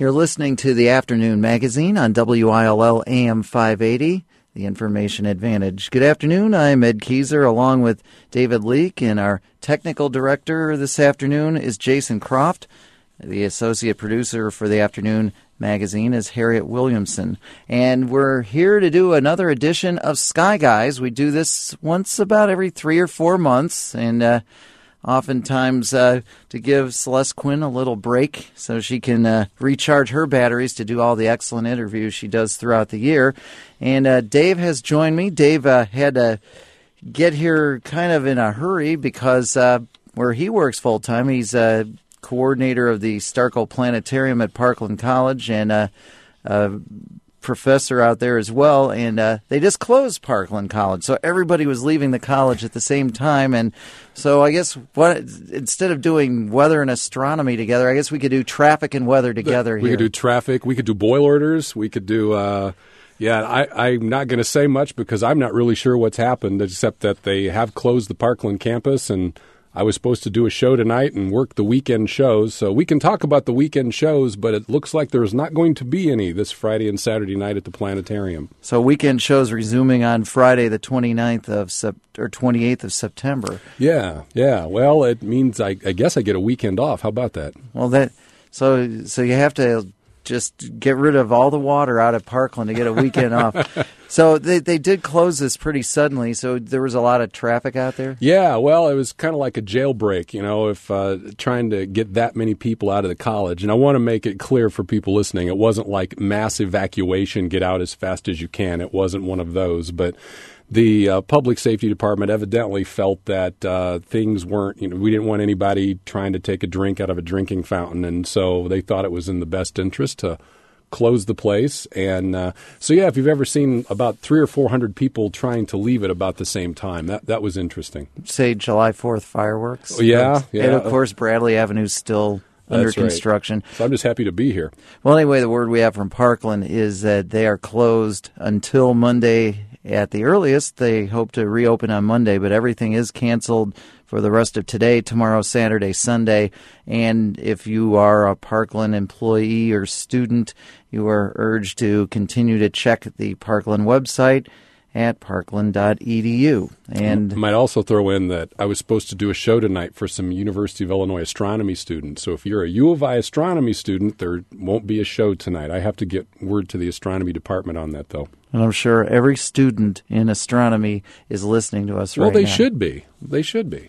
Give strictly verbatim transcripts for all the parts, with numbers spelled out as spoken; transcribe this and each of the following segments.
You're listening to the Afternoon Magazine on W I L L A M five eighty, the Information Advantage. Good afternoon. I'm Ed Kieser along with David Leake, and our technical director this afternoon is Jason Croft. The associate producer for the Afternoon Magazine is Harriet Williamson. And we're here to do another edition of Sky Guys. We do this once about every three or four months, and uh, oftentimes uh, to give Celeste Quinn a little break so she can uh, recharge her batteries to do all the excellent interviews she does throughout the year. And uh, Dave has joined me. Dave uh, had to get here kind of in a hurry because uh, where he works full-time, he's uh, coordinator of the Starkville Planetarium at Parkland College and a uh, uh, professor out there as well, and uh, they just closed Parkland College, so everybody was leaving the college at the same time. And so I guess what instead of doing weather and astronomy together, I guess we could do traffic and weather together. We here. could do traffic, we could do boil orders, we could do uh, yeah I, I'm not going to say much because I'm not really sure what's happened, except that they have closed the Parkland campus, and I was supposed to do a show tonight and work the weekend shows. So we can talk about the weekend shows, but it looks like there's not going to be any this Friday and Saturday night at the planetarium. So weekend shows resuming on Friday the twenty-ninth of sep- or twenty-eighth of September. Yeah, yeah. Well, it means I, I guess I get a weekend off. How about that? Well, that so so you have to just get rid of all the water out of Parkland to get a weekend off. So they they did close this pretty suddenly, so there was a lot of traffic out there? Yeah, well, it was kind of like a jailbreak, you know, if uh, trying to get that many people out of the college. And I want to make it clear for people listening, it wasn't like mass evacuation, get out as fast as you can. It wasn't one of those, but the uh, public safety department evidently felt that uh, things weren't, you know, we didn't want anybody trying to take a drink out of a drinking fountain, and so they thought it was in the best interest to close the place. And uh, so, yeah, if you've ever seen about three or four hundred people trying to leave at about the same time, that that was interesting. Say July fourth fireworks? Oh, yeah, yeah. And, of course, Bradley Avenue's still under That's construction. Right. So I'm just happy to be here. Well, anyway, the word we have from Parkland is that they are closed until Monday at the earliest. They hope to reopen on Monday, but everything is canceled for the rest of today, tomorrow, Saturday, Sunday. And if you are a Parkland employee or student, you are urged to continue to check the Parkland website at parkland dot e d u. And I might also throw in that I was supposed to do a show tonight for some University of Illinois astronomy students. So if you're a U of I astronomy student, there won't be a show tonight. I have to get word to the astronomy department on that, though. And I'm sure every student in astronomy is listening to us right now. Well, they should be. They should be.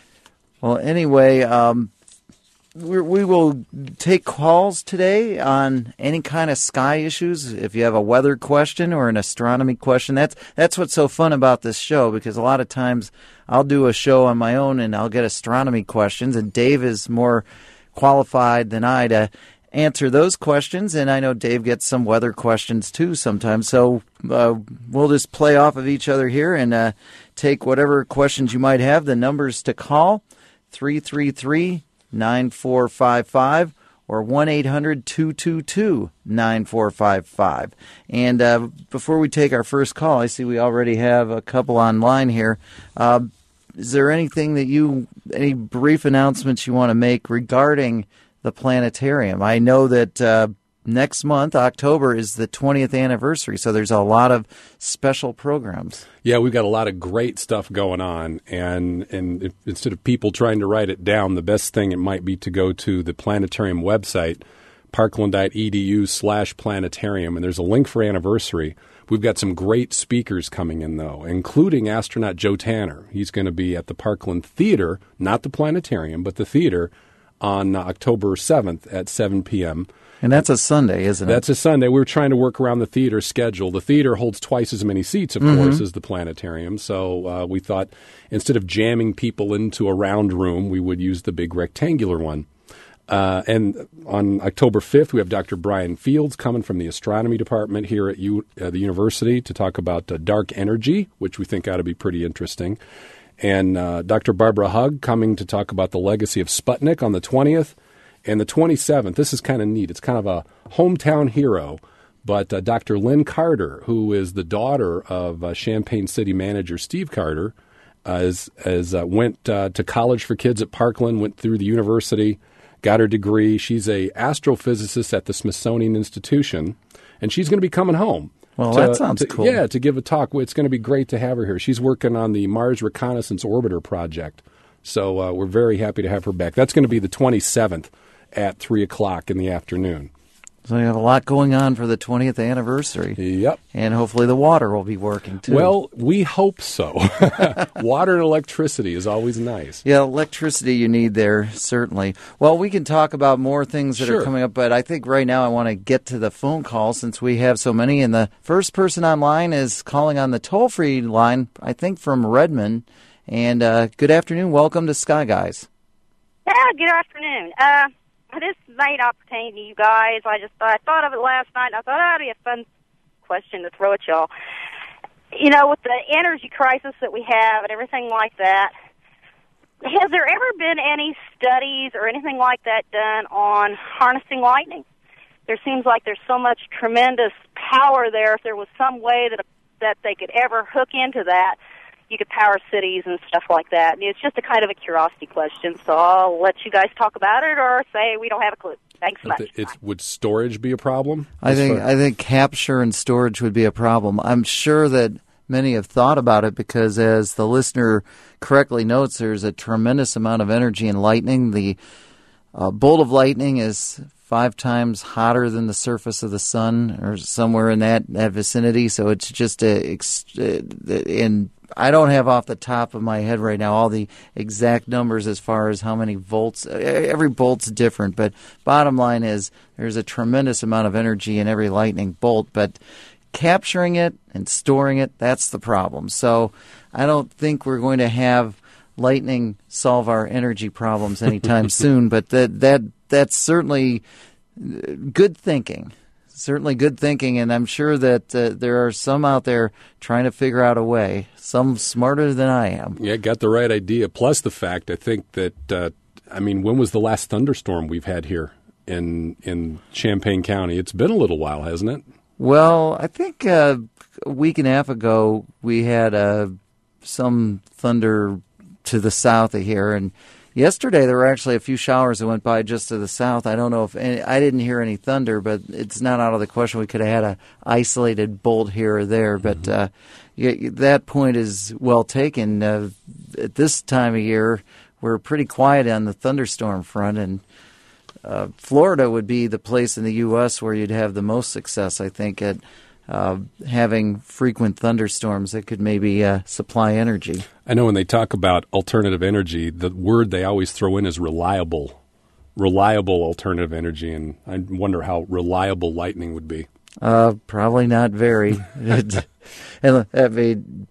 Well, anyway, um, we we will take calls today on any kind of sky issues. If you have a weather question or an astronomy question, that's that's what's so fun about this show, because a lot of times I'll do a show on my own and I'll get astronomy questions, and Dave is more qualified than I to answer those questions, and I know Dave gets some weather questions too sometimes. So uh, we'll just play off of each other here and uh, take whatever questions you might have. The numbers to call: three three three, nine four five five or one eight hundred, two two two, nine four five five. And uh, before we take our first call, I see we already have a couple online here. Uh, is there anything that you, any brief announcements you want to make regarding the planetarium? I know that uh, next month, October, is the twentieth anniversary, so there's a lot of special programs. Yeah, we've got a lot of great stuff going on, and and if, instead of people trying to write it down, the best thing it might be to go to the planetarium website, parkland dot e d u slash planetarium, and there's a link for anniversary. We've got some great speakers coming in, though, including astronaut Joe Tanner. He's going to be at the Parkland Theater, not the planetarium, but the theater, on October seventh at seven p.m. And that's a Sunday, isn't it? That's a Sunday. We were trying to work around the theater schedule. The theater holds twice as many seats, of mm-hmm. course, as the planetarium. So uh, we thought instead of jamming people into a round room, we would use the big rectangular one. Uh, and on October fifth, we have Doctor Brian Fields coming from the astronomy department here at U- uh, the university to talk about uh, dark energy, which we think ought to be pretty interesting. And uh, Doctor Barbara Hug coming to talk about the legacy of Sputnik on the twentieth. And the twenty-seventh, this is kind of neat. It's kind of a hometown hero, but uh, Doctor Lynn Carter, who is the daughter of uh, Champaign City manager Steve Carter, uh, is, is, uh, went uh, to college for kids at Parkland, went through the university, got her degree. She's a astrophysicist at the Smithsonian Institution, and she's going to be coming home. Well, to, that sounds to, cool. Yeah, to give a talk. It's going to be great to have her here. She's working on the Mars Reconnaissance Orbiter project. So uh, we're very happy to have her back. That's going to be the twenty-seventh at three o'clock in the afternoon. So you have a lot going on for the twentieth anniversary. Yep. And hopefully the water will be working, too. Well, we hope so. Water and electricity is always nice. Yeah, electricity you need there, certainly. Well, we can talk about more things that Sure. are coming up, but I think right now I want to get to the phone call since we have so many. And the first person online is calling on the toll-free line, I think from Redmond. And uh, good afternoon. Welcome to Sky Guys. Yeah, good afternoon. Uh, this may not pertain to you guys. I just I thought of it last night, and I thought that'd be a fun question to throw at y'all. You know, with the energy crisis that we have and everything like that, has there ever been any studies or anything like that done on harnessing lightning? There seems like there's so much tremendous power there. If there was some way that that they could ever hook into that, you could power cities and stuff like that. And it's just a kind of a curiosity question, so I'll let you guys talk about it or say we don't have a clue. Thanks much. It's, would storage be a problem? I think I think capture and storage would be a problem. I'm sure that many have thought about it because, as the listener correctly notes, there's a tremendous amount of energy in lightning. The uh, bolt of lightning is five times hotter than the surface of the sun, or somewhere in that, that vicinity. So it's just a, and I don't have off the top of my head right now all the exact numbers as far as how many volts. Every bolt's different, but bottom line is there's a tremendous amount of energy in every lightning bolt, but capturing it and storing it, that's the problem. So I don't think we're going to have lightning solve our energy problems anytime soon, but that that that's certainly good thinking. Certainly good thinking, and I'm sure that uh, there are some out there trying to figure out a way, some smarter than I am. Yeah, got the right idea. Plus the fact, I think that, uh, I mean, when was the last thunderstorm we've had here in in Champaign County? It's been a little while, hasn't it? Well, I think uh, a week and a half ago we had uh, some thunder to the south of here, and yesterday there were actually a few showers that went by just to the south. I don't know if any, I didn't hear any thunder, but it's not out of the question. We could have had a isolated bolt here or there, but mm-hmm. uh, yeah, that point is well taken. Uh, at this time of year, we're pretty quiet on the thunderstorm front, and uh, Florida would be the place in the U S where you'd have the most success, I think, at Uh, having frequent thunderstorms that could maybe uh, supply energy. I know when they talk about alternative energy, the word they always throw in is reliable. Reliable alternative energy, and I wonder how reliable lightning would be. Uh, probably not very. and I mean,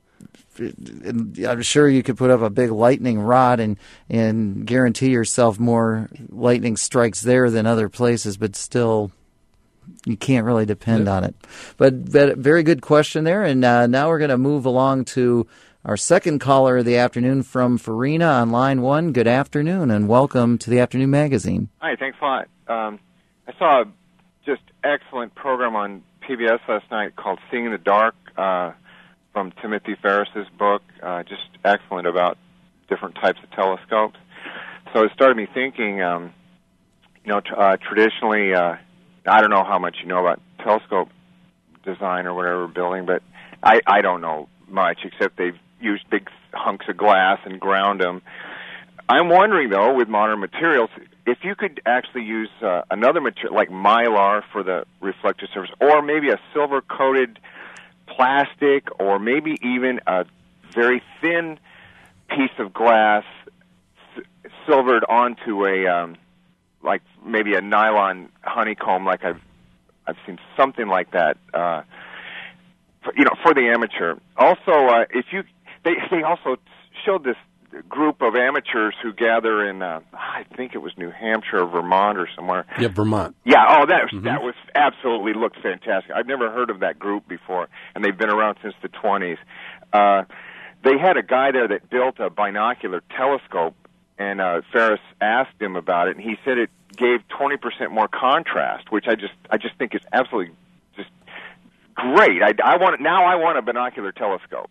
I'm sure you could put up a big lightning rod and, and guarantee yourself more lightning strikes there than other places, but still you can't really depend yeah. on it. But, but very good question there. And uh, now we're going to move along to our second caller of the afternoon from Farina on line one. Good afternoon, and welcome to the Afternoon Magazine. Hi, thanks a lot. Um, I saw a just excellent program on P B S last night called Seeing in the Dark uh, from Timothy Ferris's book, uh, just excellent about different types of telescopes. So it started me thinking, um, you know, t- uh, traditionally, uh, I don't know how much you know about telescope design or whatever building, but I, I don't know much except they've used big hunks of glass and ground them. I'm wondering, though, with modern materials, if you could actually use uh, another material like Mylar for the reflective surface, or maybe a silver-coated plastic, or maybe even a very thin piece of glass s- silvered onto a... Um, like maybe a nylon honeycomb, like I've I've seen something like that, uh, for, you know, for the amateur. Also, uh, if you they they also showed this group of amateurs who gather in uh, I think it was New Hampshire or Vermont or somewhere. Yeah, Vermont. Yeah. Oh, that was, mm-hmm. that was absolutely looked fantastic. I've never heard of that group before, and they've been around since the twenties. Uh, they had a guy there that built a binocular telescope. And uh, Ferris asked him about it, and he said it gave twenty percent more contrast, which I just I just think is absolutely just great. I, I want now. I want a binocular telescope.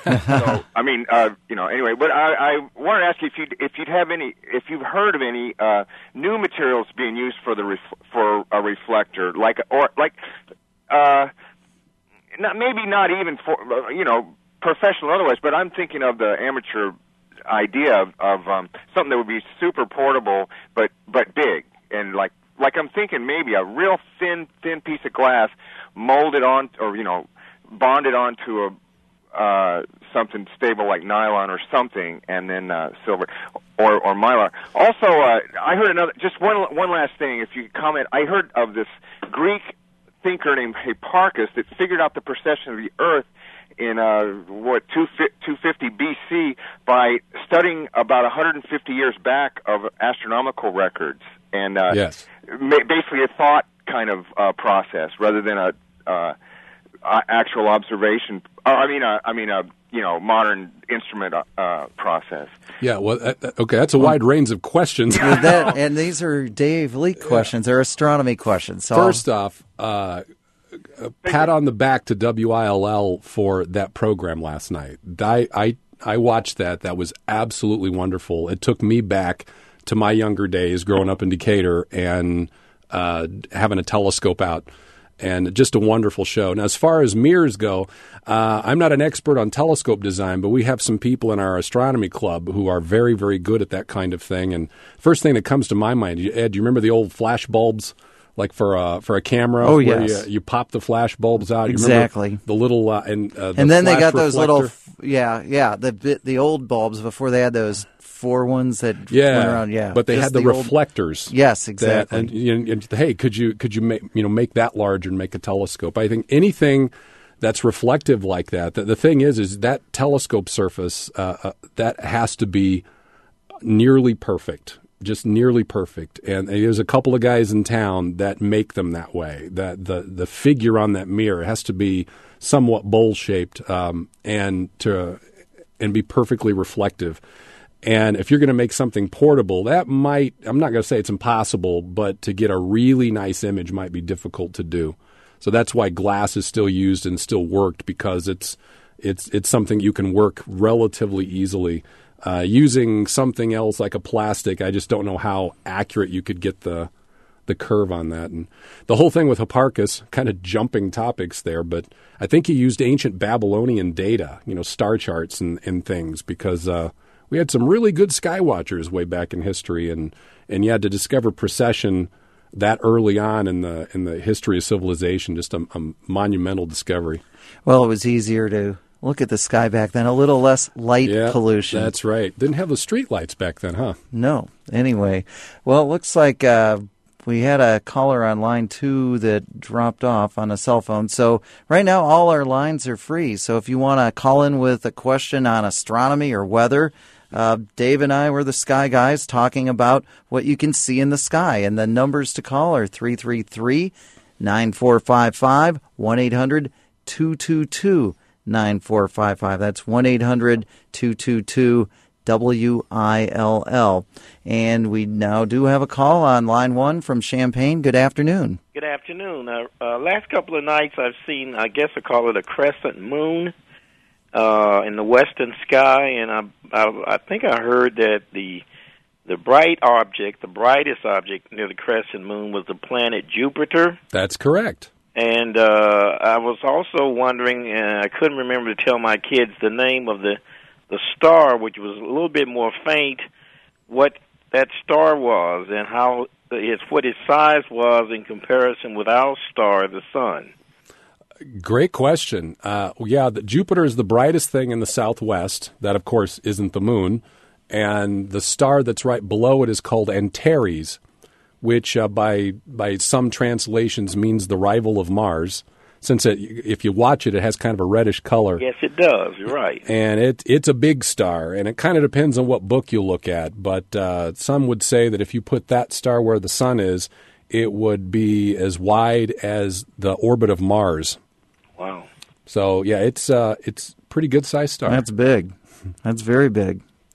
So I mean, uh, you know. Anyway, but I, I wanted to ask you if you if you'd have any if you've heard of any uh, new materials being used for the ref, for a reflector, like or like, uh, not maybe not even for you know professional otherwise. But I'm thinking of the amateur idea of, of um, something that would be super portable, but but big and like. Like I'm thinking maybe a real thin, thin piece of glass molded on, or, you know, bonded onto a uh, something stable like nylon or something, and then uh, silver or, or mylar. Also, uh, I heard another, just one one last thing, if you could comment. I heard of this Greek thinker named Hipparchus that figured out the precession of the Earth in, uh, what, two fifty B C by studying about one hundred fifty years back of astronomical records. And uh, yes. basically a thought kind of uh, process rather than a uh, actual observation. Uh, I mean, uh, I mean, a you know modern instrument uh, process. Yeah. Well, uh, okay, that's a wide range of questions. Yeah, that, and these are Dave Leake questions. They're astronomy questions. So First off, uh, a pat on the back to W I L L for that program last night. I, I I watched that. That was absolutely wonderful. It took me back to my younger days growing up in Decatur and uh, having a telescope out, and just a wonderful show. Now, as far as mirrors go, uh, I'm not an expert on telescope design, but we have some people in our astronomy club who are very, very good at that kind of thing. And first thing that comes to my mind, Ed, do you remember the old flash bulbs? Like for a for a camera, oh where yes, you, you pop the flash bulbs out. You exactly. The little uh, and uh, the and then they got reflector. those little, yeah, yeah, the the old bulbs before they had those four ones that yeah, went around, yeah. But they Just had the, the reflectors. Old, yes, exactly. That, and, and, and hey, could you could you make you know make that large and make a telescope? I think anything that's reflective like that. The, the thing is, is that telescope surface uh, uh, that has to be nearly perfect. Just nearly perfect, and there's a couple of guys in town that make them that way. That the the figure on that mirror has to be somewhat bowl shaped, um, and to and be perfectly reflective. And if you're going to make something portable, that might, I'm not going to say it's impossible, but to get a really nice image might be difficult to do. So that's why glass is still used and still worked, because it's it's it's something you can work relatively easily. Uh, using something else like a plastic, I just don't know how accurate you could get the the curve on that. And the whole thing with Hipparchus, kind of jumping topics there, but I think he used ancient Babylonian data, you know, star charts and, and things, because uh, we had some really good sky watchers way back in history, and and yeah, to discover precession that early on in the in the history of civilization, just a, a monumental discovery. Well, it was easier to look at the sky back then, a little less light yeah, pollution. That's right. Didn't have the street lights back then, huh? No. Anyway, well, it looks like uh, we had a caller on line two that dropped off on a cell phone. So right now, all our lines are free. So if you want to call in with a question on astronomy or weather, uh, Dave and I were the sky guys talking about what you can see in the sky. And the numbers to call are three three three, nine four five five, one eight hundred, two two two, nine four five five. That's one eight hundred, two two two, W I L L. And we now do have a call on line one from Champaign. Good afternoon. Good afternoon. Uh, uh, last couple of nights I've seen, I guess I call it a crescent moon uh, in the western sky, and I, I, I think I heard that the the bright object, the brightest object near the crescent moon was the planet Jupiter. That's correct. And uh, I was also wondering, uh, I couldn't remember to tell my kids the name of the the star, which was a little bit more faint, what that star was and how its what its size was in comparison with our star, the sun. Great question. Uh, yeah, the, Jupiter is the brightest thing in the southwest. That, of course, isn't the moon. And the star that's right below it is called Antares, which uh, by by some translations means the rival of Mars, since it, if you watch it, it has kind of a reddish color. Yes, it does. You're right. And it it's a big star, and it kind of depends on what book you look at. But uh, some would say that if you put that star where the sun is, it would be as wide as the orbit of Mars. Wow. So, yeah, it's uh, it's pretty good-sized star. That's big. That's very big.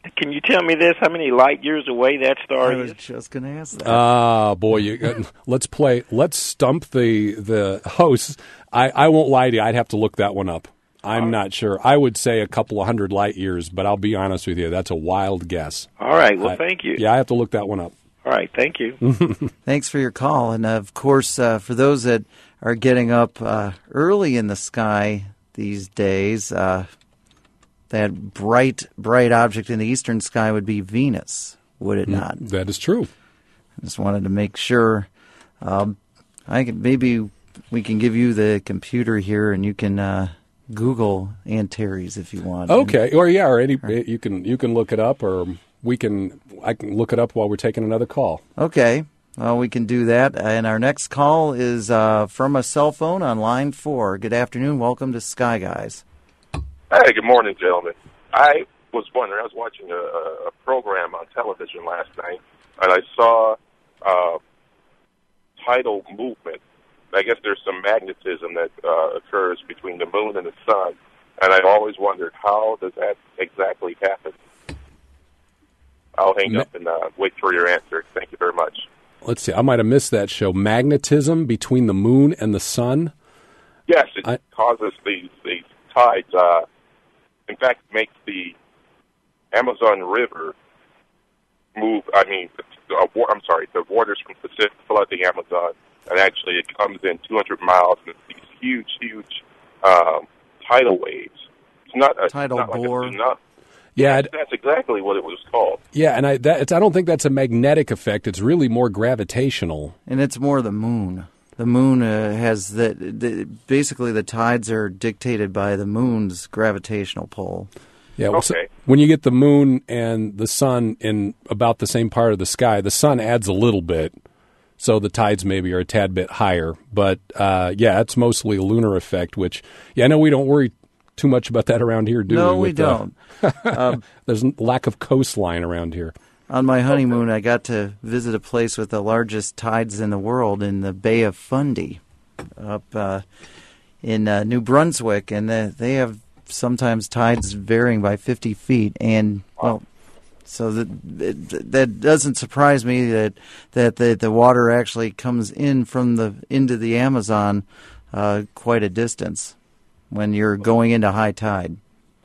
Can you tell me this? How many light years away that star I was is? just going to ask that. Ah, boy, you, let's play. Let's stump the the hosts. I, I won't lie to you. I'd have to look that one up. I'm not sure. I would say a couple of hundred light years, but I'll be honest with you. That's a wild guess. All right. Well, I, thank you. Yeah, I have to look that one up. All right. Thank you. Thanks for your call. And, uh, of course, uh, for those that are getting up uh, early in the sky these days, uh, that bright, bright object in the eastern sky would be Venus, would it not? That is true. I just wanted to make sure. Um, I could, maybe we can give you the computer here, and you can uh, Google Antares if you want. Okay, or yeah, or any you can you can look it up, or we can I can look it up while we're taking another call. Okay, well we can do that. And our next call is uh, from a cell phone on line four. Good afternoon. Welcome to Sky Guys. Hey, good morning, gentlemen. I was wondering. I was watching a, a program on television last night, and I saw uh, tidal movement. I guess there's some magnetism that uh, occurs between the moon and the sun, and I've always wondered, how does that exactly happen? I'll hang Ma- up and uh, wait for your answer. Thank you very much. Let's see. I might have missed that show. Magnetism between the moon and the sun? Yes, it I- causes these, these tides. Uh, in fact, makes the Amazon River move. I mean, uh, I'm sorry, the waters from the Pacific flood the Amazon. And actually, it comes in two hundred miles, and it's these huge, huge um, tidal waves. It's not a tidal it's not bore. Like a tsunami. Yeah, that's, that's exactly what it was called. Yeah, and I that, it's, I don't think that's a magnetic effect. It's really more gravitational. And it's more the moon. The moon uh, has the, the basically the tides are dictated by the moon's gravitational pull. Yeah. Well, okay. So when you get the moon and the sun in about the same part of the sky, the sun adds a little bit. So the tides maybe are a tad bit higher. But, uh, yeah, it's mostly a lunar effect, which, yeah, I know we don't worry too much about that around here, do no, we? we With, don't. Uh, um, there's lack of coastline around here. On my honeymoon, I got to visit a place with the largest tides in the world in the Bay of Fundy up uh, in uh, New Brunswick. And uh, they have sometimes tides varying by fifty feet. And, well... So that that doesn't surprise me that that the, the water actually comes in from the into the Amazon uh, quite a distance when you're going into high tide.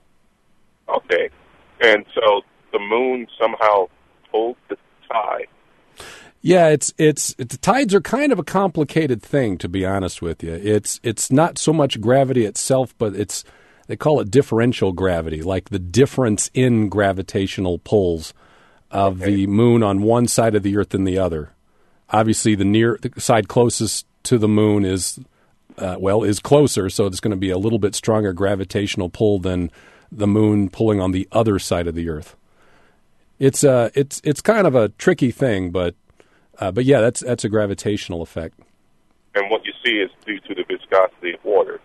Okay, and so the moon somehow pulls the tide. Yeah, it's it's it's tides are kind of a complicated thing, to be honest with you. It's it's not so much gravity itself, but it's they call it differential gravity, like the difference in gravitational pulls of okay. the moon on one side of the Earth than the other. Obviously, the near the side closest to the moon is, uh, well, is closer, so it's going to be a little bit stronger gravitational pull than the moon pulling on the other side of the Earth. It's uh, it's it's kind of a tricky thing, but uh, but yeah, that's that's a gravitational effect. And what you see is due to the viscosity of water.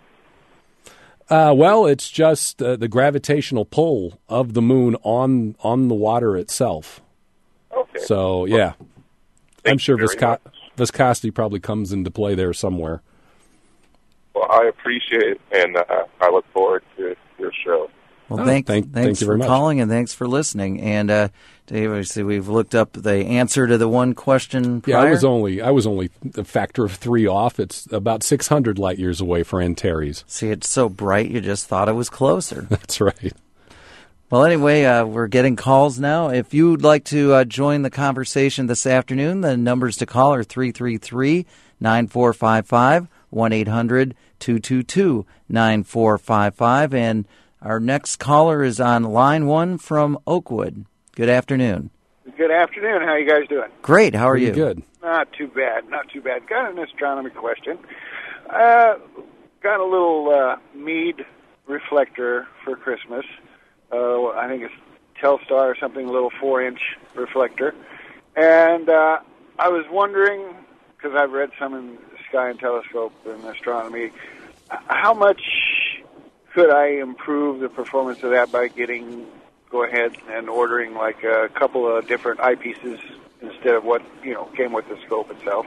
Uh, well, it's just uh, the gravitational pull of the moon on on the water itself. Okay. So, yeah. Well, I'm sure visco- much. viscosity probably comes into play there somewhere. Well, I appreciate it, and uh, I look forward to your show. Well, oh, thank, thank, thanks thank you for very much. calling, and thanks for listening. And, uh, Dave, obviously, we've looked up the answer to the one question prior. Yeah, I was only I was only a factor of three off. It's about six hundred light years away for Antares. See, it's so bright, you just thought it was closer. That's right. Well, anyway, uh, we're getting calls now. If you'd like to uh, join the conversation this afternoon, the numbers to call are three three three, nine four five five, one eight hundred, two two two, nine four five five, and our next caller is on line one from Oakwood. Good afternoon. Good afternoon. How are you guys doing? Great. How are Pretty you? Good. Not too bad. Not too bad. Got an astronomy question. Uh, got a little uh, Meade reflector for Christmas. Uh, I think it's Telstar or something, a little four-inch reflector. And uh, I was wondering, because I've read some in Sky and Telescope and astronomy, how much could I improve the performance of that by getting, go ahead and ordering like a couple of different eyepieces instead of what, you know, came with the scope itself?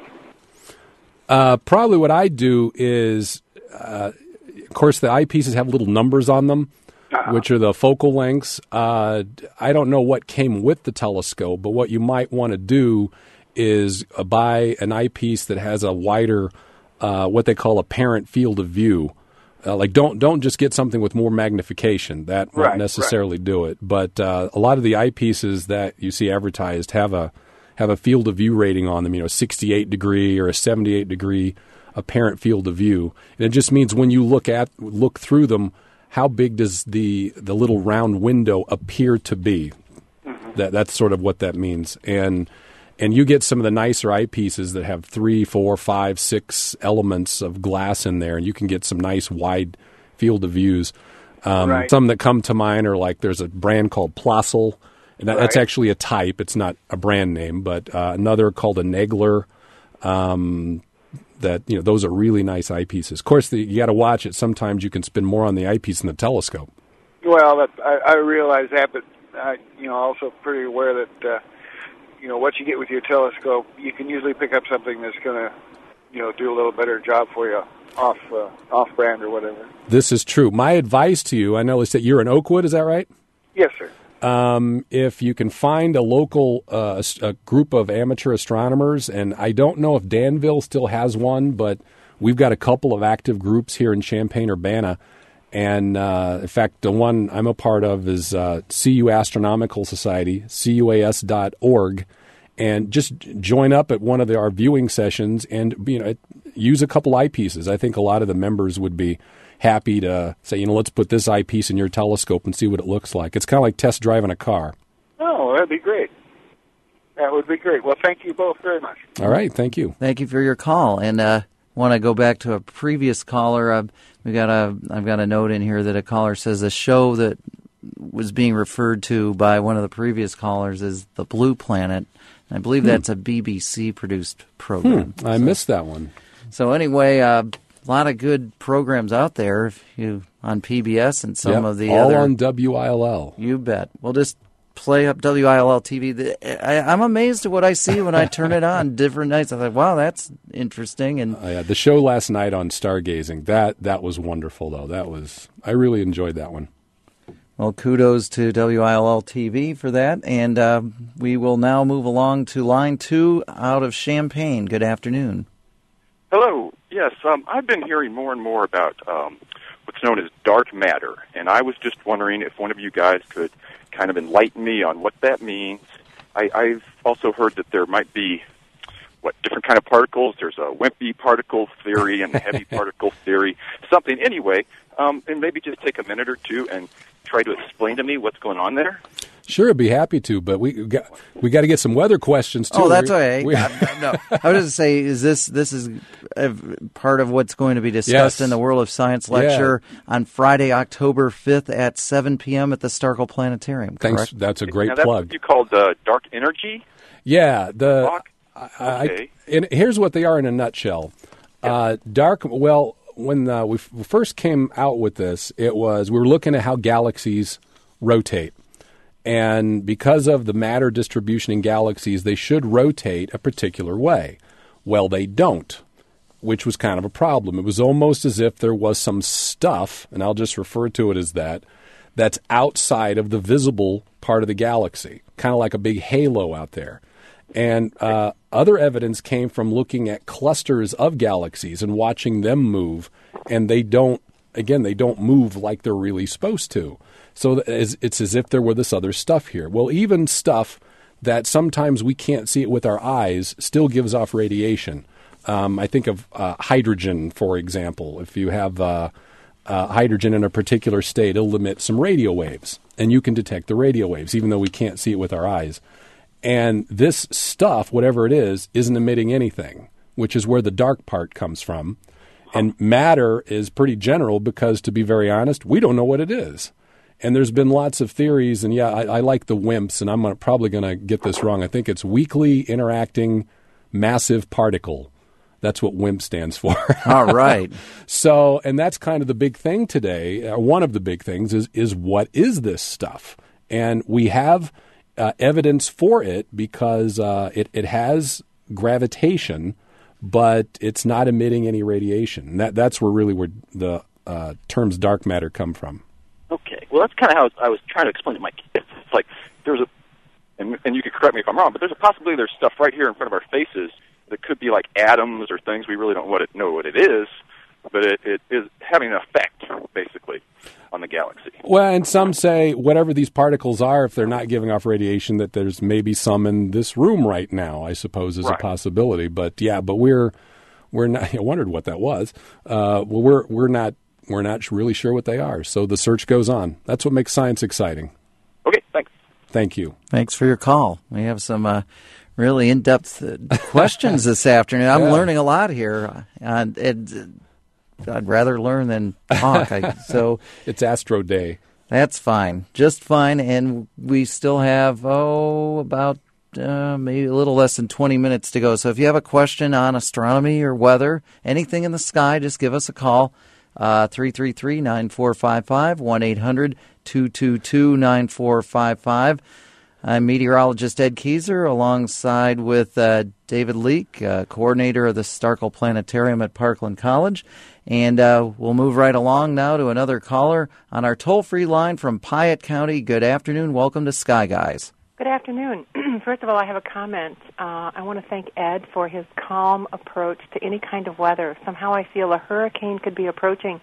Uh, probably what I do is, uh, of course, the eyepieces have little numbers on them. Uh-huh. which are the focal lengths. Uh, I don't know what came with the telescope, but what you might want to do is uh, buy an eyepiece that has a wider, uh, what they call apparent field of view. Uh, like don't don't just get something with more magnification. That won't Right, necessarily do it. But uh, a lot of the eyepieces that you see advertised have a have a field of view rating on them. You know, sixty-eight degree or a seventy-eight degree apparent field of view, and it just means when you look at look through them, how big does the the little round window appear to be? Mm-hmm. That that's sort of what that means. And and you get some of the nicer eyepieces that have three, four, five, six elements of glass in there, and you can get some nice wide field of views. Um, Right. Some that come to mind are like there's a brand called Plossl, and that, that's Right. actually a type. It's not a brand name, but uh, another called a Nagler. Um, that you know those are really nice eyepieces. Of course, the, you got to watch it. Sometimes you can spend more on the eyepiece than the telescope. Well, that, I, I realize that, but I, you know, also pretty aware that uh, you know what you get with your telescope, you can usually pick up something that's going to, you know, do a little better job for you off uh, off brand or whatever. This is true. My advice to you, I know that you're in Oakwood. Is that right? Yes, sir. Um, if you can find a local uh, a group of amateur astronomers, and I don't know if Danville still has one, but we've got a couple of active groups here in Champaign-Urbana. And uh, in fact, the one I'm a part of is uh, C U Astronomical Society, C U A S dot org, and just join up at one of the, our viewing sessions and you know use a couple eyepieces. I think a lot of the members would be happy to say, you know, let's put this eyepiece in your telescope and see what it looks like. It's kind of like test driving a car. Oh, that'd be great. That would be great. Well, thank you both very much. All right, thank you. Thank you for your call. And uh, want to go back to a previous caller. Uh, we got a I've got a note in here that a caller says a show that was being referred to by one of the previous callers is The Blue Planet. I believe hmm. that's a B B C produced program. Hmm. I so, missed that one. So anyway, uh, a lot of good programs out there. If you on P B S and some yep, of the all other, on W I L L. You bet. We'll just play up W I L L T V. The, I, I'm amazed at what I see when I turn it on different nights. I thought, wow, that's interesting. And uh, yeah, the show last night on stargazing, that that was wonderful, though. That was I really enjoyed that one. Well, kudos to W I L L T V for that. And uh, we will now move along to line two out of Champaign. Good afternoon. Hello. Yes, um, I've been hearing more and more about um, what's known as dark matter, and I was just wondering if one of you guys could kind of enlighten me on what that means. I, I've also heard that there might be, what, different kind of particles. There's a wimpy particle theory and a heavy particle theory, something. Anyway, um, and maybe just take a minute or two and try to explain to me what's going on there. Sure, I'd be happy to, but we got we got to get some weather questions too. Oh, that's we, okay. We, no, no. I was just say, is this this is a part of what's going to be discussed yes. in the World of Science lecture yeah. on Friday, October fifth at seven p.m. at the Starkle Planetarium? Thanks. Correct? That's a great now, that's plug. What you called uh, dark energy? Yeah. The Talk? I, okay. I, and here's what they are in a nutshell. Yeah. Uh, dark. Well, when uh, we f- first came out with this, it was we were looking at how galaxies rotate. And because of the matter distribution in galaxies, they should rotate a particular way. Well, they don't, which was kind of a problem. It was almost as if there was some stuff, and I'll just refer to it as that, that's outside of the visible part of the galaxy, kind of like a big halo out there. And uh, other evidence came from looking at clusters of galaxies and watching them move, and they don't, again, they don't move like they're really supposed to. So it's as if there were this other stuff here. Well, even stuff that sometimes we can't see it with our eyes still gives off radiation. Um, I think of uh, hydrogen, for example. If you have uh, uh, hydrogen in a particular state, it'll emit some radio waves, and you can detect the radio waves, even though we can't see it with our eyes. And this stuff, whatever it is, isn't emitting anything, which is where the dark part comes from. And matter is pretty general because, to be very honest, we don't know what it is. And there's been lots of theories, and yeah, I, I like the WIMPs, and I'm gonna, probably going to get this wrong. I think it's weakly interacting massive particle. That's what WIMP stands for. All right. So, and that's kind of the big thing today. Uh, one of the big things is is what is this stuff? And we have uh, evidence for it because uh, it, it has gravitation, but it's not emitting any radiation. And that, that's where really where the uh, terms dark matter come from. Okay. Well, that's kind of how I was trying to explain to my kids. It's like there's a, and, and you can correct me if I'm wrong, but there's a possibility there's stuff right here in front of our faces that could be like atoms or things we really don't what it, know what it is, but it, it is having an effect, basically, on the galaxy. Well, and some say whatever these particles are, if they're not giving off radiation, that there's maybe some in this room right now, I suppose, is Right. a possibility. But yeah, but we're we're not. I wondered what that was. Uh, well, we're we're not we're not really sure what they are. So the search goes on. That's what makes science exciting. Okay, thanks. Thank you. Thanks for your call. We have some uh, really in-depth uh, questions this afternoon. I'm Yeah. learning a lot here. Uh, and, uh, I'd rather learn than talk. I, so It's Astro Day. that's fine, just fine. And we still have, oh, about uh, maybe a little less than twenty minutes to go. So if you have a question on astronomy or weather, anything in the sky, just give us a call. Uh, three three three, nine four five five, one eight hundred, two two two, nine four five five. I'm meteorologist Ed Kieser, alongside with uh, David Leake, uh, coordinator of the Starkle Planetarium at Parkland College. And uh, we'll move right along now to another caller on our toll-free line from Piatt County. Good afternoon. Welcome to Sky Guys. Good afternoon. First of all, I have a comment. Uh, I want to thank Ed for his calm approach to any kind of weather. Somehow I feel a hurricane could be approaching,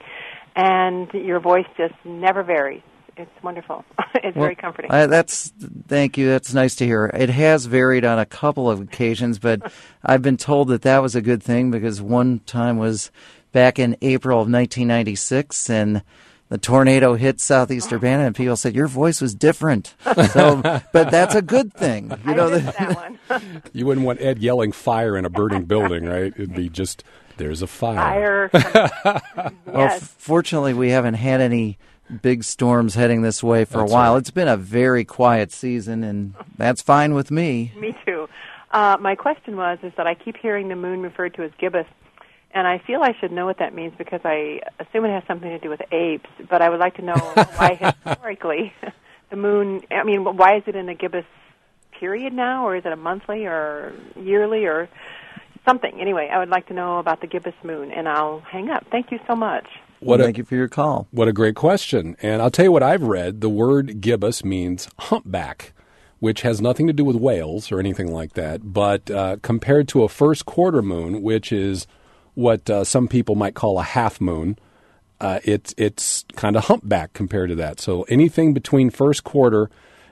and your voice just never varies. It's wonderful. It's Well, very comforting. I, that's thank you. That's nice to hear. It has varied on a couple of occasions, but I've been told that that was a good thing because one time was back in April of nineteen ninety-six, and the tornado hit southeast Urbana, and people said your voice was different. So, but that's a good thing. You I know, missed that one. You wouldn't want Ed yelling fire in a burning building, right? It'd be just, there's a fire. Fire. Well, Yes. f- fortunately, we haven't had any big storms heading this way for That's a while. right. It's been a very quiet season, and that's fine with me. Me too. Uh, my question was is that I keep hearing the moon referred to as gibbous, and I feel I should know what that means because I assume it has something to do with apes, but I would like to know why historically the moon, I mean, why is it in a gibbous period now, or is it a monthly or yearly or something? Anyway, I would like to know about the gibbous moon, and I'll hang up. Thank you so much. What a, Thank you for your call. What a great question. And I'll tell you what I've read. The word gibbous means humpback, which has nothing to do with whales or anything like that. But uh, compared to a first quarter moon, which is what uh, some people might call a half moon, uh, it's it's kind of humpback compared to that. So anything between first quarter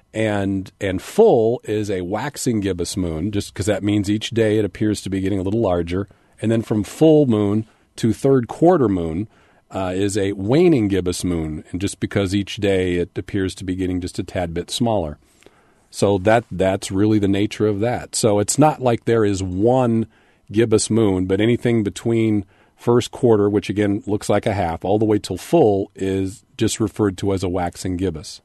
and and full is a waxing gibbous moon, just because that means each day it appears to be getting a little larger. And then from full moon to third quarter moon, Uh, is a waning gibbous moon, and just because each day it appears to be getting just a tad bit smaller. So that that's really the nature of that. So it's not like there is one gibbous moon, but anything between first quarter, which again looks like a half, all the way till full is just referred to as a waxing gibbous.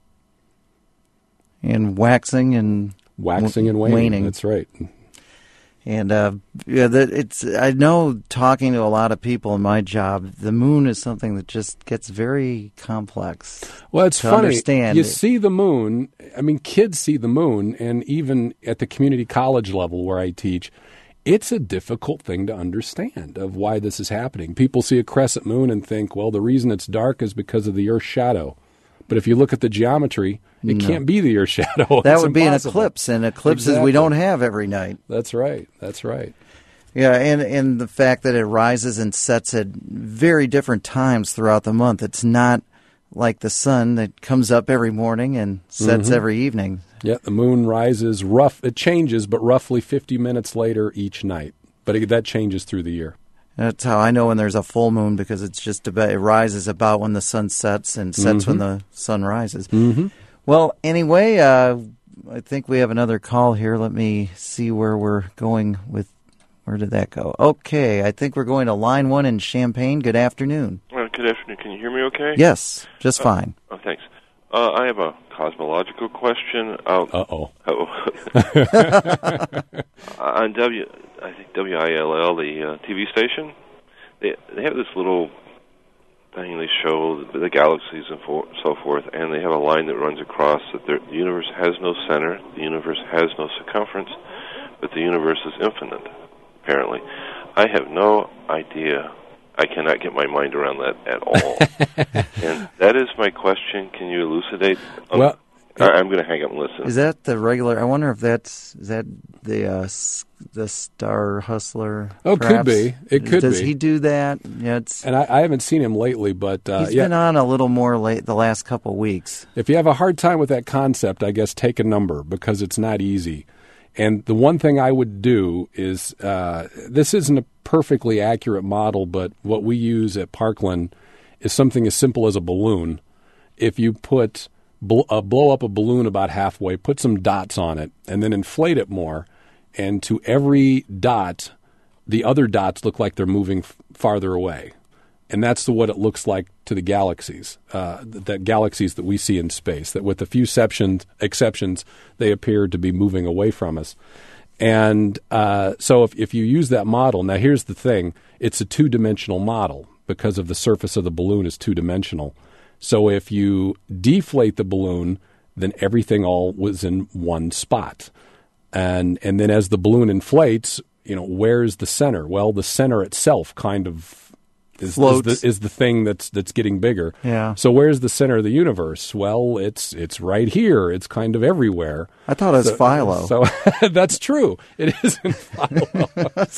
And waxing and Waxing and waning. waning. That's right. And uh, yeah, that it's. I know, talking to a lot of people in my job, the moon is something that just gets very complex. Well, it's to funny. understand. You see the moon. I mean, kids see the moon, and even at the community college level where I teach, it's a difficult thing to understand of why this is happening. People see a crescent moon and think, well, the reason it's dark is because of the Earth's shadow. But if you look at the geometry, it No. can't be the Earth's shadow. That It's would be impossible. an eclipse, and eclipses Exactly. we don't have every night. That's right. That's right. Yeah, and, and the fact that it rises and sets at very different times throughout the month. It's not like the sun that comes up every morning and sets Mhm. every evening. Yeah, the moon rises rough. It changes, but roughly fifty minutes later each night. But it, that changes through the year. That's how I know when there's a full moon, because it's just about, it rises about when the sun sets and sets Mhm. when the sun rises. Mm-hmm. Well, anyway, uh, I think we have another call here. Let me see where we're going with. Where did that go? Okay, I think we're going to line one in Champaign. Good afternoon. Uh, good afternoon. Can you hear me okay? Yes, just fine. Oh, thanks. Uh, I have a cosmological question. Uh oh. On W, I think W I L L, the uh, T V station, they they have this little thing. They show the, the galaxies and for, so forth, and they have a line that runs across that there, the universe has no center, the universe has no circumference, but the universe is infinite. Apparently, I have no idea I cannot get my mind around that at all. And that is my question. Can you elucidate? Um, Well, I, I'm going to hang up and listen. Is that the regular? I wonder if that's is that the uh, s- the Star Hustler. Oh, perhaps? could be. It could Does be. he do that? Yeah, it's. And I, I haven't seen him lately, but uh, He's yeah. been on a little more late the last couple of weeks. If you have a hard time with that concept, I guess take a number because it's not easy. And the one thing I would do is, uh, this isn't a perfectly accurate model, but what we use at Parkland is something as simple as a balloon. If you put bl- uh, blow up a balloon about halfway, put some dots on it, and then inflate it more, and to every dot, the other dots look like they're moving f- farther away. And that's the, what it looks like to the galaxies, uh, the galaxies that we see in space, that with a few exceptions, exceptions they appear to be moving away from us. And uh, so if, if you use that model, now here's the thing, it's a two-dimensional model because of the surface of the balloon is two-dimensional. So if you deflate the balloon, then everything all was in one spot. And and then as the balloon inflates, you know, where's the center? Well, the center itself kind of is, is, Floats. the, is the thing that's that's getting bigger. Yeah. So where's the center of the universe? Well, it's it's right here. It's kind of everywhere. I thought it was So- Philo. So that's true. It is in Philo.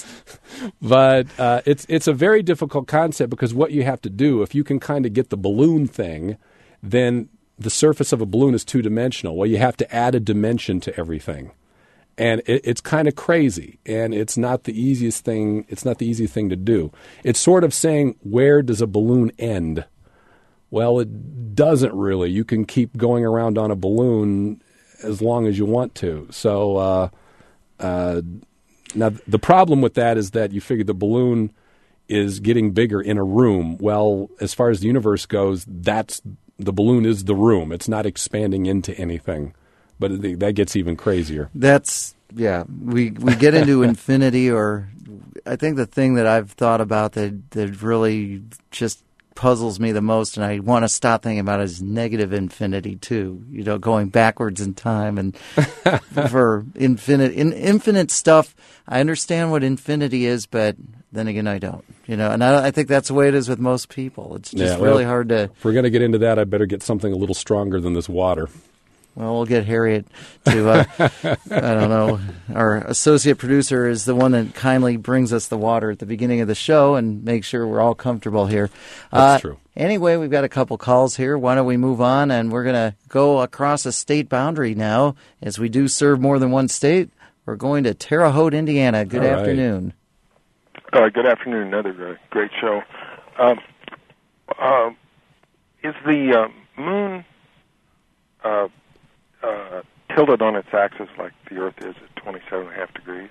But uh, it's it's a very difficult concept because what you have to do, if you can kind of get the balloon thing, then the surface of a balloon is two-dimensional. Well, you have to add a dimension to everything. And it, it's kind of crazy, and it's not the easiest thing. It's not the easiest thing to do. It's sort of saying, where does a balloon end? Well, it doesn't really. You can keep going around on a balloon as long as you want to. So uh, uh, now the problem with that is that you figure the balloon is getting bigger in a room. Well, as far as the universe goes, that's the balloon is the room. It's not expanding into anything. But it, that gets even crazier. That's yeah. We we get into infinity, or I think the thing that I've thought about that that really just puzzles me the most, and I want to stop thinking about, is negative infinity too. You know, going backwards in time, and for infinite in infinite stuff. I understand what infinity is, but then again, I don't. You know, and I, I think that's the way it is with most people. It's just Yeah, well, really hard to. If we're going to get into that, I better get something a little stronger than this water. Well, we'll get Harriet to, uh, I don't know, our associate producer is the one that kindly brings us the water at the beginning of the show and makes sure we're all comfortable here. That's uh, true. Anyway, we've got a couple calls here. Why don't we move on? And we're going to go across a state boundary now. As we do serve more than one state, we're going to Terre Haute, Indiana. Good All right. afternoon. Uh, good afternoon. Another uh, great show. Um, uh, is the uh, moon uh, uh, tilted on its axis like the Earth is at twenty-seven and a half degrees?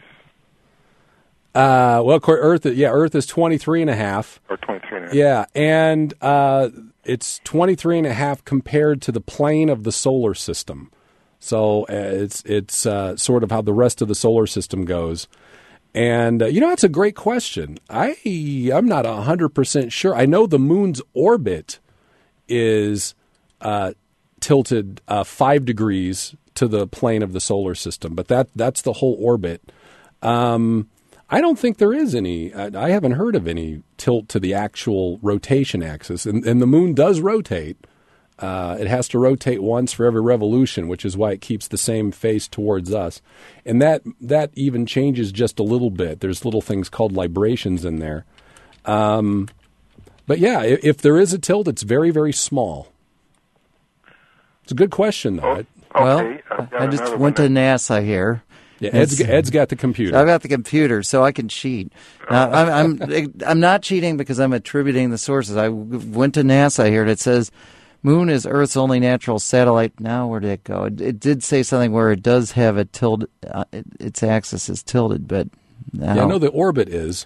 Uh, well, of course, Earth, yeah, Earth is twenty-three and a half. Or twenty-three and a half? Yeah, and uh, it's twenty-three and a half compared to the plane of the solar system. So uh, it's it's uh, sort of how the rest of the solar system goes. And, uh, you know, that's a great question. I, I'm not one hundred percent sure. I know the moon's orbit is uh, tilted uh, five degrees to the plane of the solar system, but that that's the whole orbit. Um, I don't think there is any. I, I haven't heard of any tilt to the actual rotation axis, and, and the moon does rotate. Uh, it has to rotate once for every revolution, which is why it keeps the same face towards us. And that that even changes just a little bit. There's little things called librations in there. Um, but yeah, if, if there is a tilt, it's very, very small. It's a good question, though. Oh, Well, okay. I've got I just another went one to NASA here. Yeah, Ed's, It's- Ed's got the computer. I've got the computer, so I can cheat. Now, I'm, I'm I'm not cheating because I'm attributing the sources. I went to NASA here, and it says Moon is Earth's only natural satellite. Now, where did it go? It, it did say something where it does have a tilt. Uh, it, its axis is tilted, but now, Yeah, I know the orbit is.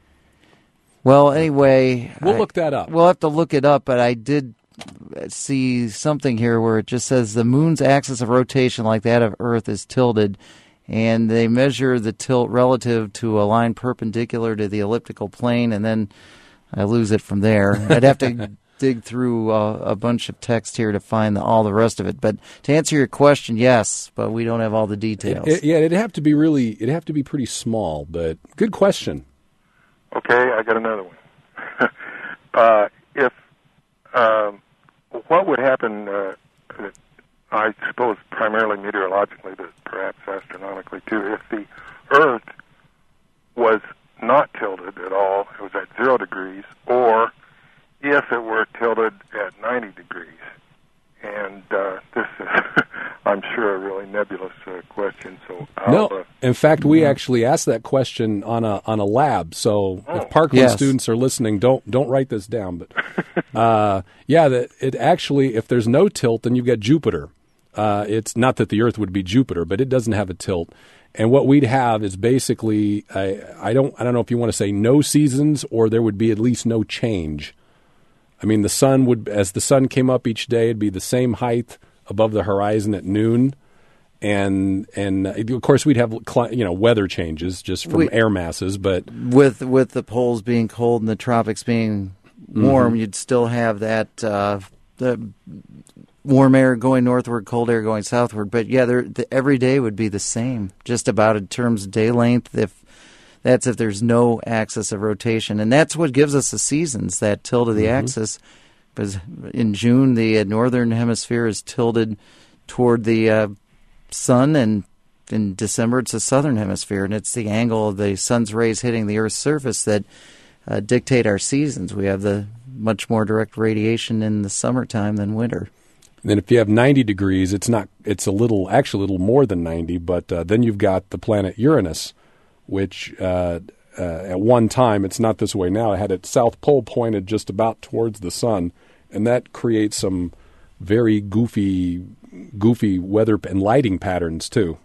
well, anyway, We'll I- look that up. We'll have to look it up, but I did see something here where it just says the moon's axis of rotation, like that of Earth, is tilted, and they measure the tilt relative to a line perpendicular to the elliptical plane, and then I lose it from there. I'd have to dig through uh, a bunch of text here to find the, all the rest of it. But to answer your question, yes, but we don't have all the details. It- yeah, it'd have to be really. It'd have to be pretty small, but good question. Okay, I got another one. uh, if um, what would happen, uh, I suppose primarily meteorologically, but perhaps astronomically too, if the Earth was not tilted at all, it was at zero degrees, or if it were tilted at ninety degrees. And uh, this is, I'm sure, a really nebulous uh, question. So I'll, no, uh, in fact, we actually asked that question on a on a lab. So Oh. if Parkland Yes. students are listening, don't don't write this down. But uh, yeah, that it actually, if there's no tilt, then you've got Jupiter. Uh, it's not that the Earth would be Jupiter, but it doesn't have a tilt. And what we'd have is basically, I, I don't I don't know if you want to say no seasons, or there would be at least no change. I mean, the sun would, as the sun came up each day, it'd be the same height above the horizon at noon, and and of course we'd have you know weather changes just from We- air masses, but With with the poles being cold and the tropics being warm, Mhm. you'd still have that uh, the warm air going northward, cold air going southward. But yeah, there, the, every day would be the same, just about in terms of day length. If that's if there's no axis of rotation, and that's what gives us the seasons, that tilt of the Mhm. axis. Because in June, the uh, northern hemisphere is tilted toward the uh, sun, and in December, it's the southern hemisphere, and it's the angle of the sun's rays hitting the Earth's surface that uh, dictate our seasons. We have the much more direct radiation in the summertime than winter. then if you have ninety degrees, it's not it's a little actually a little more than ninety, but uh, then you've got the planet Uranus, which uh, uh, at one time, it's not this way now, it had its south pole pointed just about towards the sun, and that creates some very goofy, goofy weather and lighting patterns too.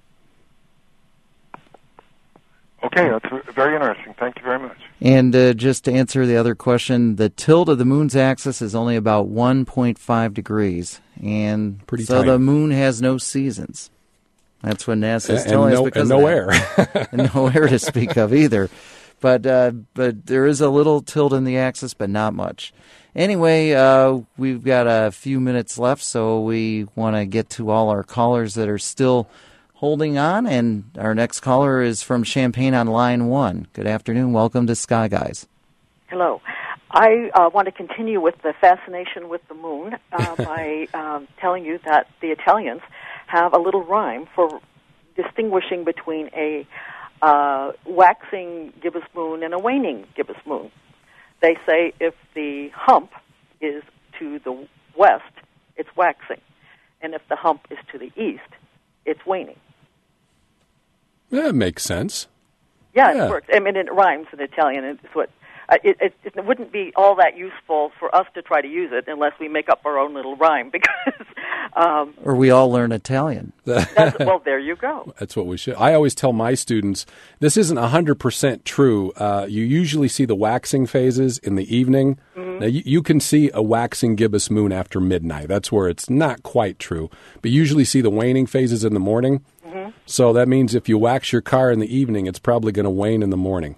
okay, that's very interesting. Thank you very much. And uh, just to answer the other question, the tilt of the moon's axis is only about one point five degrees, and Pretty so tiny. the moon has no seasons. That's what NASA is And telling no- us because and of no that. air. And no air to speak of either. But uh, but there is a little tilt in the axis, but not much. Anyway, uh, we've got a few minutes left, so we want to get to all our callers that are still holding on. And our next caller is from Champaign on line one. Good afternoon. Welcome to Sky Guys. Hello. I uh, want to continue with the fascination with the moon uh, by um, telling you that the Italians have a little rhyme for distinguishing between a uh, waxing gibbous moon and a waning gibbous moon. They say if the hump is to the west, it's waxing, and if the hump is to the east, it's waning. That makes sense. Yeah, Yeah. it works. I mean, it rhymes in Italian. It's what uh, it, it, it wouldn't be all that useful for us to try to use it unless we make up our own little rhyme. Because, um, Or we all learn Italian. that's, well, there you go. That's what we should. I always tell my students this isn't one hundred percent true. Uh, you usually see the waxing phases in the evening. Mhm. Now, you, you can see a waxing gibbous moon after midnight. That's where it's not quite true. But you usually see the waning phases in the morning. Mhm. So that means if you wax your car in the evening, it's probably going to wane in the morning.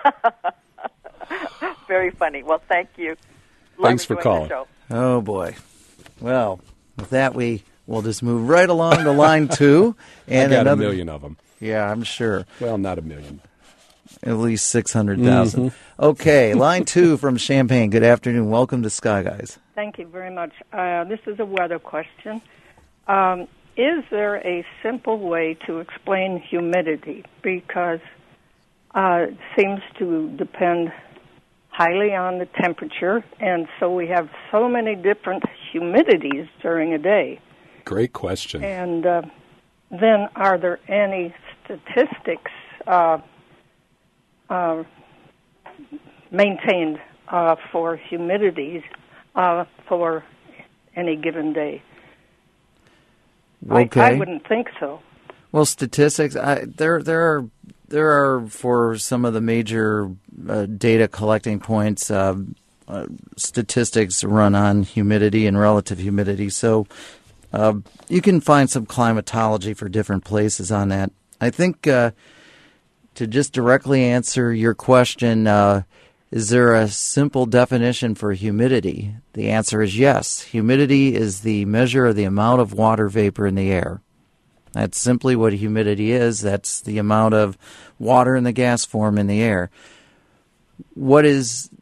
Very funny. Well, thank you. Love Thanks for enjoying calling. the show. Oh, boy. Well, with that, we will just move right along to line two. And I got another, a million of them. Yeah, I'm sure. Well, not a million. At least six hundred thousand. Mhm. Okay, line two from Champaign. Good afternoon. Welcome to Sky Guys. Thank you very much. Uh, this is a weather question. Um, is there a simple way to explain humidity? Because uh, it seems to depend highly on the temperature, and so we have so many different humidities during a day. Great question. And uh, then are there any statistics uh, uh, maintained uh, for humidities uh, for any given day? Okay. I, I wouldn't think so. Well, statistics. I, there, there are there are for some of the major uh, data collecting points. Uh, uh, statistics run on humidity and relative humidity, so uh, you can find some climatology for different places on that. I think uh, to just directly answer your question, uh, is there a simple definition for humidity? The answer is yes. Humidity is the measure of the amount of water vapor in the air. That's simply what humidity is. That's the amount of water in the gas form in the air. What is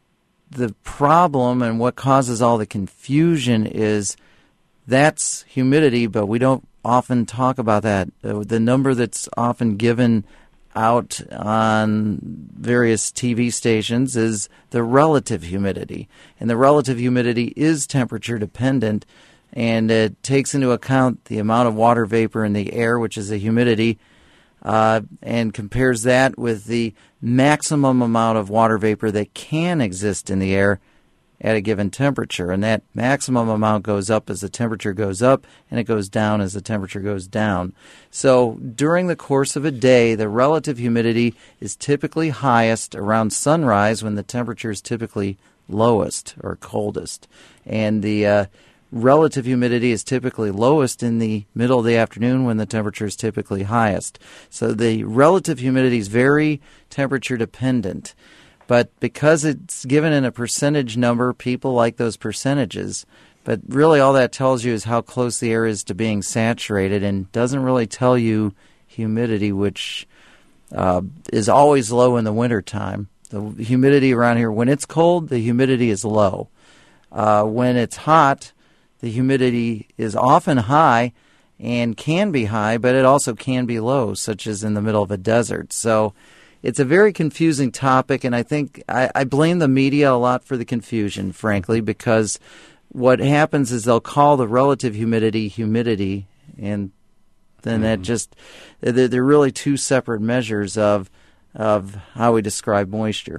the problem and what causes all the confusion is that's humidity, but we don't often talk about that. Uh, the number that's often given out on various T V stations is the relative humidity. And the relative humidity is temperature dependent, and it takes into account the amount of water vapor in the air, which is the humidity, uh, and compares that with the maximum amount of water vapor that can exist in the air at a given temperature. And that maximum amount goes up as the temperature goes up, and it goes down as the temperature goes down. So during the course of a day, the relative humidity is typically highest around sunrise when the temperature is typically lowest or coldest. And the uh, relative humidity is typically lowest in the middle of the afternoon when the temperature is typically highest. So the relative humidity is very temperature dependent. But because it's given in a percentage number, people like those percentages. But really all that tells you is how close the air is to being saturated, and doesn't really tell you humidity, which uh, is always low in the wintertime. The humidity around here, when it's cold, the humidity is low. Uh, when it's hot, the humidity is often high and can be high, but it also can be low, such as in the middle of a desert. So it's a very confusing topic, and I think I, I blame the media a lot for the confusion, frankly, because what happens is they'll call the relative humidity humidity, and then mm. that just, they're, they're really two separate measures of of how we describe moisture.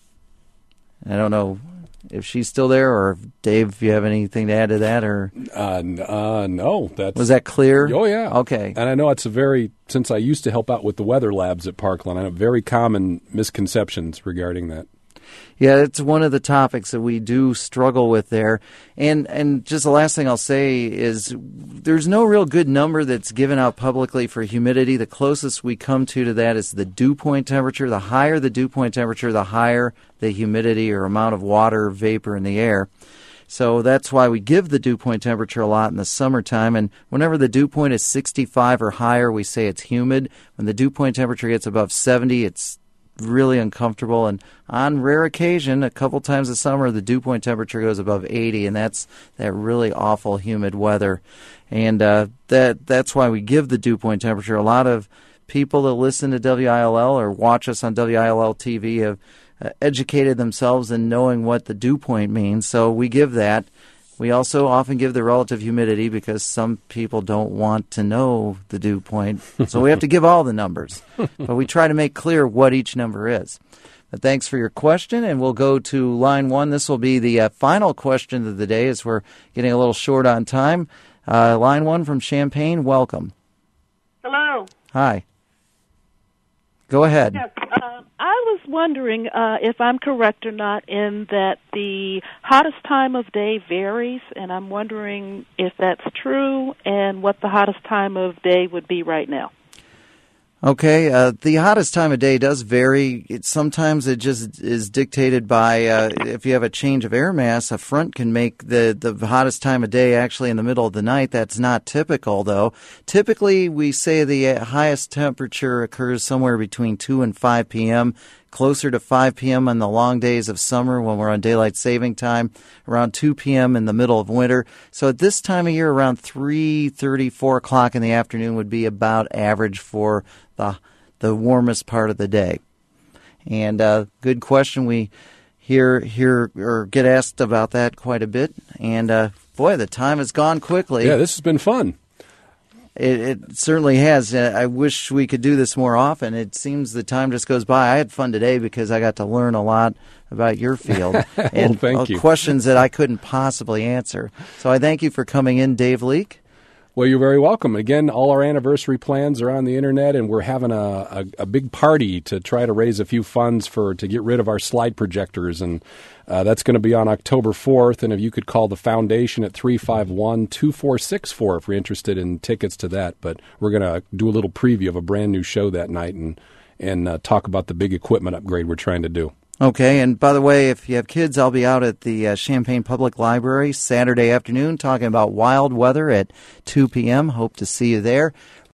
I don't know if she's still there, or if, Dave, if you have anything to add to that, or uh, uh, no, that's was that clear? Oh yeah, okay. And I know it's a very, since I used to help out with the weather labs at Parkland, I know very common misconceptions regarding that. Yeah, it's one of the topics that we do struggle with there. And and just the last thing I'll say is there's no real good number that's given out publicly for humidity. The closest we come to to that is the dew point temperature. The higher the dew point temperature, the higher the humidity or amount of water vapor in the air. So that's why we give the dew point temperature a lot in the summertime. And whenever the dew point is sixty-five or higher, we say it's humid. When the dew point temperature gets above seventy, it's really uncomfortable. And on rare occasion, a couple times a summer, the dew point temperature goes above eighty, and that's that really awful humid weather. And uh, that that's why we give the dew point temperature. A lot of people that listen to W I L L or watch us on W I L L T V have uh, educated themselves in knowing what the dew point means, so we give that. We also often give the relative humidity because some people don't want to know the dew point, so we have to give all the numbers. But we try to make clear what each number is. But thanks for your question, and we'll go to line one. This will be the uh, final question of the day as we're getting a little short on time. Uh, line one from Champaign, welcome. Hello. Hi. Go ahead. Yes, uh, I was wondering uh, if I'm correct or not in that the hottest time of day varies, and I'm wondering if that's true and what the hottest time of day would be right now. Okay, uh, the hottest time of day does vary. It, sometimes it just is dictated by, uh, if you have a change of air mass, a front can make the, the hottest time of day actually in the middle of the night. That's not typical, though. Typically, we say the highest temperature occurs somewhere between two and five p.m., closer to five p.m. on the long days of summer when we're on daylight saving time, around two p.m. in the middle of winter. So at this time of year, around three thirty, four o'clock in the afternoon would be about average for the the warmest part of the day. And uh, good question. We hear hear or get asked about that quite a bit. And uh, boy, the time has gone quickly. Yeah, this has been fun. It, it certainly has. Uh, I wish we could do this more often. It seems the time just goes by. I had fun today because I got to learn a lot about your field and well, thank uh, you. questions that I couldn't possibly answer. So I thank you for coming in, Dave Leake. Well, you're very welcome. Again, all our anniversary plans are on the internet, and we're having a, a, a big party to try to raise a few funds for to get rid of our slide projectors, and uh, that's going to be on October fourth. And if you could call the foundation at three five one, two four six four if you're interested in tickets to that. But we're going to do a little preview of a brand new show that night and and uh, talk about the big equipment upgrade we're trying to do. Okay, and by the way, if you have kids, I'll be out at the uh, Champaign Public Library Saturday afternoon talking about wild weather at two p.m. Hope to see you there.